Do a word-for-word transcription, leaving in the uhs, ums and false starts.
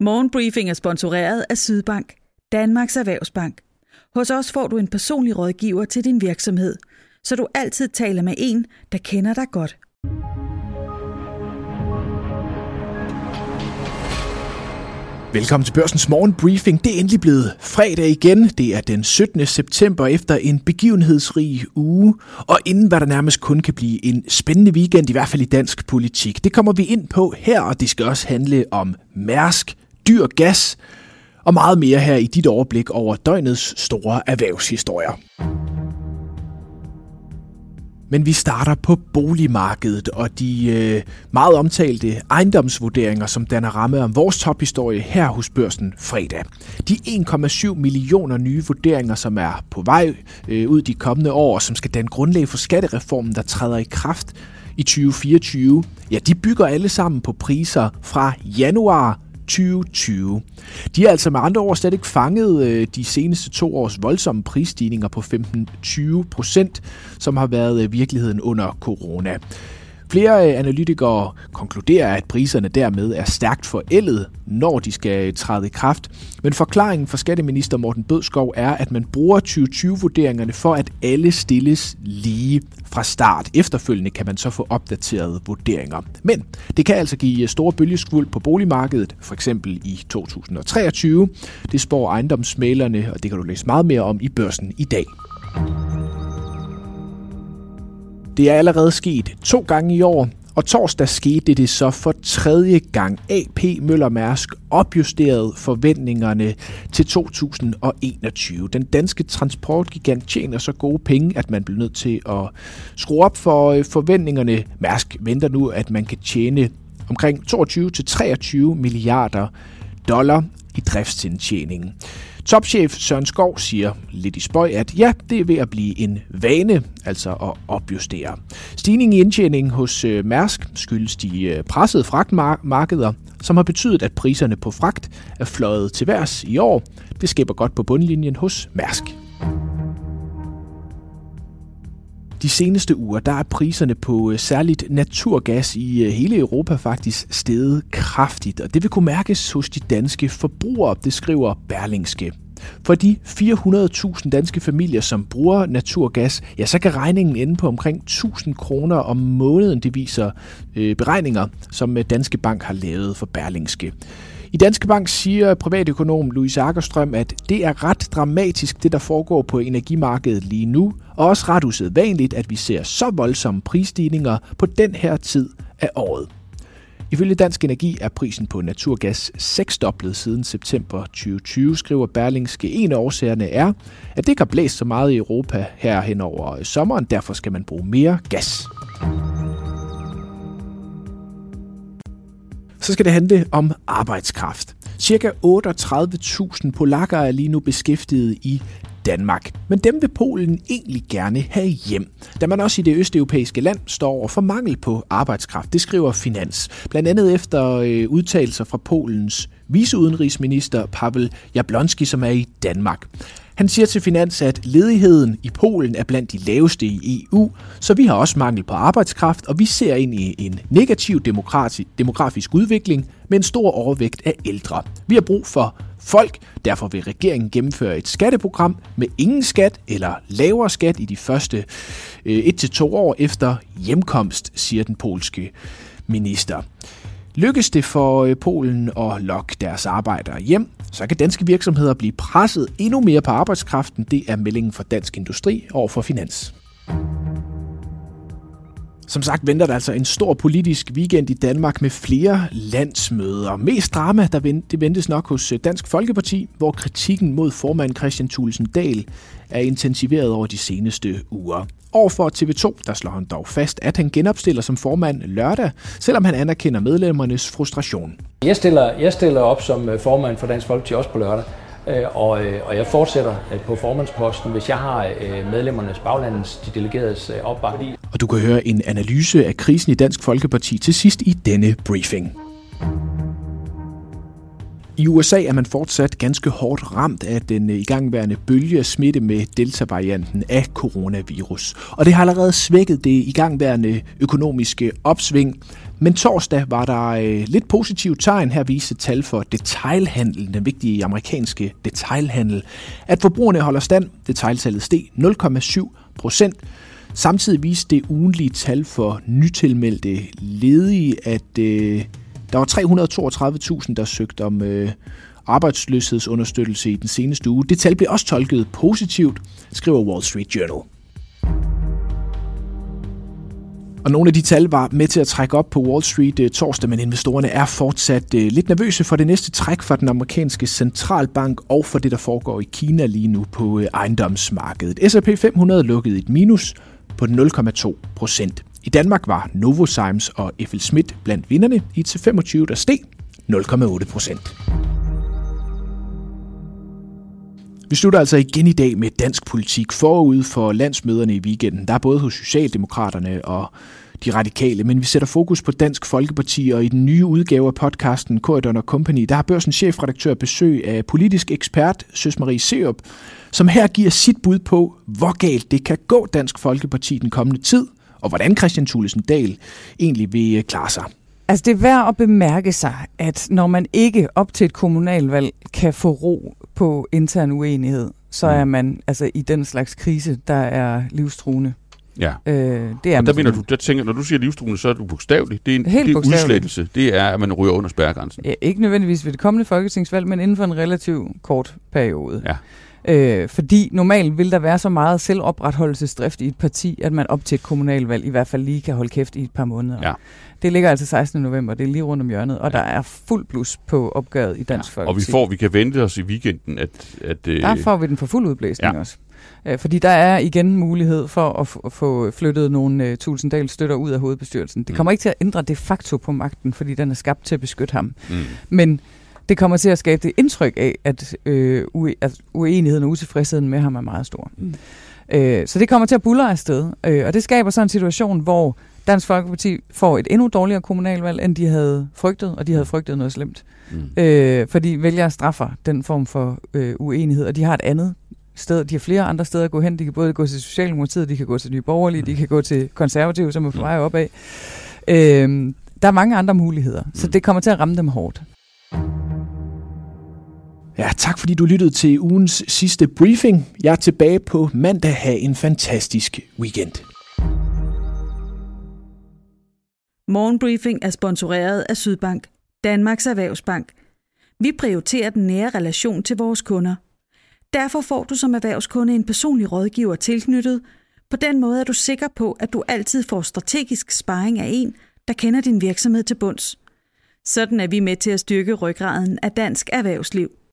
Morgenbriefing er sponsoreret af Sydbank, Danmarks Erhvervsbank. Hos os får du en personlig rådgiver til din virksomhed, så du altid taler med en, der kender dig godt. Velkommen til Børsens Morgenbriefing. Det er endelig blevet fredag igen. Det er den syttende september efter en begivenhedsrig uge. Og inden hvad der nærmest kun kan blive en spændende weekend, i hvert fald i dansk politik. Det kommer vi ind på her, og det skal også handle om Mærsk, dyr gas og meget mere her i dit overblik over døgnets store erhvervshistorier. Men vi starter på boligmarkedet og de øh, meget omtalte ejendomsvurderinger, som danner ramme om vores tophistorie her hos Børsen fredag. De en komma syv millioner nye vurderinger, som er på vej øh, ud de kommende år, som skal danne grundlag for skattereformen, der træder i kraft i tyve fireogtyve, ja, de bygger alle sammen på priser fra januar tyve tyve. De er altså med andre ord slet ikke fanget øh, de seneste to års voldsomme prisstigninger på femten til tyve procent, som har været øh, virkeligheden under corona. Flere øh, analytikere konkluderer, at priserne dermed er stærkt forældet, når de skal træde i kraft. Men forklaringen fra skatteminister Morten Bødskov er, at man bruger tyve tyve-vurderingerne for, at alle stilles lige fra start. Efterfølgende kan man så få opdaterede vurderinger. Men det kan altså give store bølgeskvulp på boligmarkedet, for eksempel i to tusind treogtyve. Det spår ejendomsmæglerne, og det kan du læse meget mere om i Børsen i dag. Det er allerede sket to gange i år, og torsdag skete det så for tredje gang. A P Møller Mærsk opjusterede forventningerne til to tusind enogtyve. Den danske transportgigant tjener så gode penge, at man bliver nødt til at skrue op for forventningerne. Mærsk venter nu, at man kan tjene omkring toogtyve til treogtyve milliarder dollar i driftsindtjeningen. Topchef Søren Skov siger lidt i spøj, at ja, det er ved at blive en vane, altså at opjustere. Stigningen i indtjeningen hos Mærsk skyldes de pressede fragtmarkeder, som har betydet, at priserne på fragt er fløjet til værs i år. Det skaber godt på bundlinjen hos Mærsk. De seneste uger, der er priserne på særligt naturgas i hele Europa faktisk steget kraftigt, og det vil kunne mærkes hos de danske forbrugere, det skriver Berlingske. For de fire hundrede tusind danske familier, som bruger naturgas, ja, så kan regningen ende på omkring tusind kroner om måneden, det viser øh, beregninger, som Danske Bank har lavet for Berlingske. I Danske Bank siger privatøkonom Louise Akkerstrøm, at det er ret dramatisk, det der foregår på energimarkedet lige nu, og også ret usædvanligt, at vi ser så voldsomme prisstigninger på den her tid af året. Ifølge Dansk Energi er prisen på naturgas seksdoblet siden september tyve tyve, skriver Berlingske. En af årsagerne er, at det ikke har blæst så meget i Europa her hen over sommeren, derfor skal man bruge mere gas. Så skal det handle om arbejdskraft. Cirka otteogtredive tusind polakker er lige nu beskæftiget i Danmark. Men dem vil Polen egentlig gerne have hjem, da man også i det østeuropæiske land står over for mangel på arbejdskraft. Det skriver Finans. Blandt andet efter øh, udtalelser fra Polens viceudenrigsminister Paweł Jablonski, som er i Danmark. Han siger til Finans, at ledigheden i Polen er blandt de laveste i E U, så vi har også mangel på arbejdskraft, og vi ser ind i en negativ demografisk udvikling med en stor overvægt af ældre. Vi har brug for folk, derfor vil regeringen gennemføre et skatteprogram med ingen skat eller lavere skat i de første øh, et til to år efter hjemkomst, siger den polske minister. Lykkes det for Polen at lokke deres arbejdere hjem, så kan danske virksomheder blive presset endnu mere på arbejdskraften. Det er meldingen fra Dansk Industri over for Finans. Som sagt venter der altså en stor politisk weekend i Danmark med flere landsmøder. Mest drama, der det ventes nok hos Dansk Folkeparti, hvor kritikken mod formand Kristian Thulesen Dahl er intensiveret over de seneste uger. Overfor T V to, der slår han dog fast, at han genopstiller som formand lørdag, selvom han anerkender medlemmernes frustration. Jeg stiller, jeg stiller op som formand for Dansk Folkeparti også på lørdag, og, og jeg fortsætter på formandsposten, hvis jeg har medlemmernes, baglandets, de delegeredes opbakning. Og du kan høre en analyse af krisen i Dansk Folkeparti til sidst i denne briefing. I U S A er man fortsat ganske hårdt ramt af den igangværende bølge af smitte med Delta-varianten af coronavirus. Og det har allerede svækket det igangværende økonomiske opsving. Men torsdag var der øh, lidt positive tegn. Her viste tal for detailhandel, den vigtige amerikanske detailhandel, at forbrugerne holder stand. Detailtallet steg nul komma syv procent. Samtidig viste det ugentlige tal for nytilmeldte ledige, at øh, der var tre hundrede og toogtredive tusind, der søgte om øh, arbejdsløshedsunderstøttelse i den seneste uge. Det tal blev også tolket positivt, skriver Wall Street Journal. Og nogle af de tal var med til at trække op på Wall Street uh, torsdag, men investorerne er fortsat uh, lidt nervøse for det næste træk fra den amerikanske centralbank og for det, der foregår i Kina lige nu på uh, ejendomsmarkedet. S og P fem hundrede lukkede et minus på nul komma to procent. I Danmark var Novozymes og F L Schmidt blandt vinderne i et T femogtyve, der steg nul komma otte procent. Vi slutter altså igen i dag med dansk politik forud for landsmøderne i weekenden. Der er både hos Socialdemokraterne og de radikale, men vi sætter fokus på Dansk Folkeparti, og i den nye udgave af podcasten Corydon og Company, der har Børsens chefredaktør besøg af politisk ekspert Søs Marie Serup, som her giver sit bud på, hvor galt det kan gå Dansk Folkeparti den kommende tid, og hvordan Kristian Thulesen Dahl egentlig vil klare sig. Altså det er værd at bemærke sig, at når man ikke op til et kommunalvalg kan få ro på intern uenighed, så er man altså i den slags krise, der er livstruende. Ja, øh, det er og der mener du, der tænker, når du siger livstruende, så er du bogstavelig. Det er en, det er en udslettelse. Det er, at man ryger under spærregrænsen. Ja, ikke nødvendigvis ved det kommende folketingsvalg, men inden for en relativt kort periode. Ja. Øh, fordi normalt vil der være så meget selvopretholdelsesdrift i et parti, at man op til et kommunalvalg i hvert fald lige kan holde kæft i et par måneder. Ja. Det ligger altså sekstende november, det er lige rundt om hjørnet, og ja. Der er fuld blus på opgøret i Dansk ja. Folkeparti. Og vi får, vi kan vente os i weekenden, at... at der får vi den for fuld udblæsning ja. også. Øh, fordi der er igen mulighed for at, f- at få flyttet nogle uh, Thulesen Dahl støtter ud af hovedbestyrelsen. Det kommer mm. ikke til at ændre de facto på magten, fordi den er skabt til at beskytte ham. Mm. Men det kommer til at skabe det indtryk af, at, øh, ue- at uenigheden og utilfredsheden med ham er meget stor. Mm. Øh, så det kommer til at buldre afsted, øh, og det skaber så en situation, hvor Dansk Folkeparti får et endnu dårligere kommunalvalg, end de havde frygtet, og de havde frygtet noget slemt. Mm. Øh, fordi vælgere straffer den form for øh, uenighed, og de har et andet sted. De har flere andre steder at gå hen. De kan både gå til Socialdemokratiet, de kan gå til Nye Borgerlige, mm. de kan gå til Konservative, som er på vej opad. Øh, der er mange andre muligheder, så det kommer til at ramme dem hårdt. Ja, tak fordi du lyttede til ugens sidste briefing. Jeg er tilbage på mandag. Ha' en fantastisk weekend. Morgenbriefing er sponsoreret af Sydbank, Danmarks Erhvervsbank. Vi prioriterer den nære relation til vores kunder. Derfor får du som erhvervskunde en personlig rådgiver tilknyttet. På den måde er du sikker på, at du altid får strategisk sparring af en, der kender din virksomhed til bunds. Sådan er vi med til at styrke ryggraden af dansk erhvervsliv.